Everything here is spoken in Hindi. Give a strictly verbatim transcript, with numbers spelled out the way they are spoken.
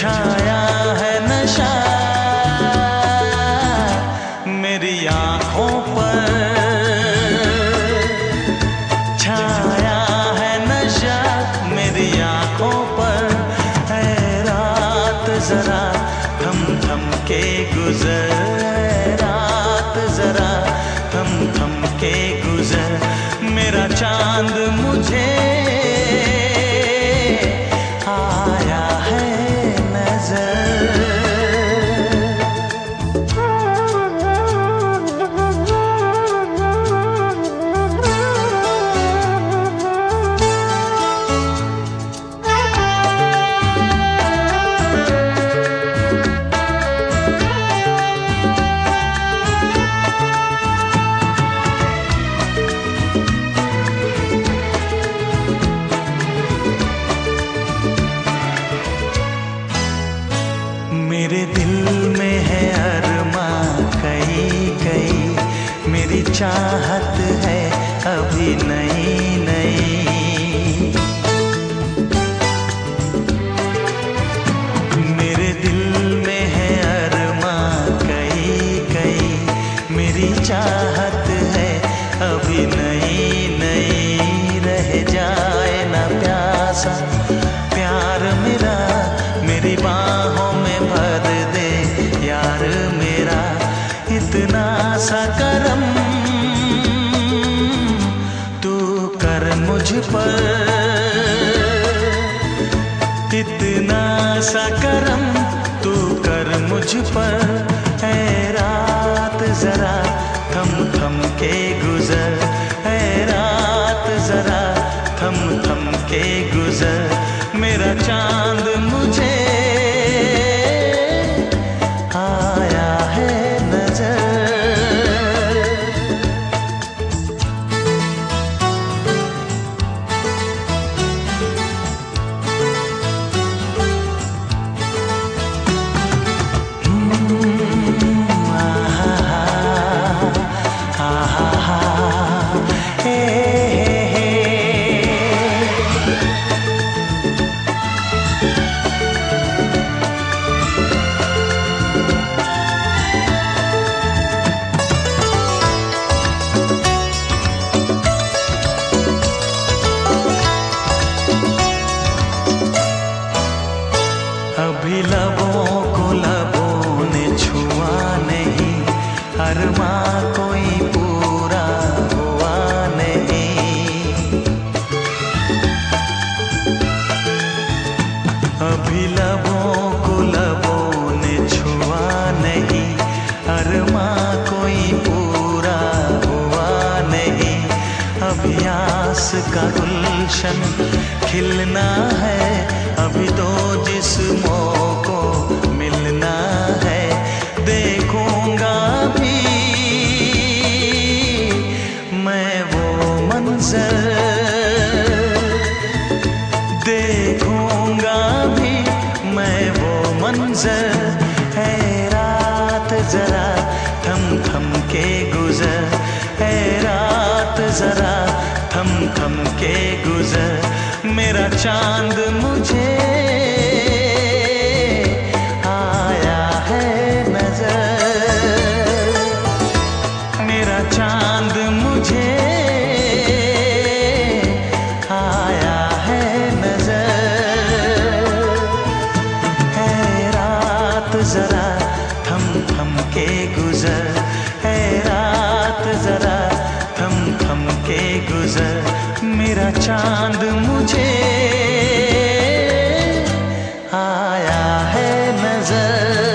छाया है नशा मेरी आँखों पर, छाया है नशा मेरी आँखों पर। है रात जरा थम थम के गुजर, है रात जरा थम थम के गुजर। मेरा चांद मुझे आया है नजर। मेरे दिल में है अरमां कई कई, मेरी चाहत है अभी नई नई। मेरे दिल में है अरमां कई कई, मेरी चाहत है अभी नई नई। रह जाए ना प्यासा प्यार मेरा, मेरी बाहों में भर दे यार मेरा। इतना सा करम तू कर मुझ पर, इतना सा करम तू कर मुझ पर। है रात जरा थम थम के गुजर, है रात जरा थम थम के गुजर। मेरा चांद मुझे आया है नजर। अभी लबों को लबों ने छुआ नहीं, अरमां कोई पूरा हुआ नहीं। अभी लबों को लबों ने छुआ नहीं, अरमां कोई पूरा हुआ नहीं। अभी आस का गुलशन खिलना है, अभी तो जिस्मों को मिलना है। देखूंगा भी मैं वो मंजर, देखूंगा भी मैं वो मंजर। है रात जरा थम थम के गुजर, है रात जरा थम थम के गुजर। मेरा चांद मुझे आया है नजर, मेरा चांद मुझे आया है नजर। है रात जरा थम थम के गुजर, है रात जरा थम थम के गुजर। मेरा चांद मुझे आया है नजर।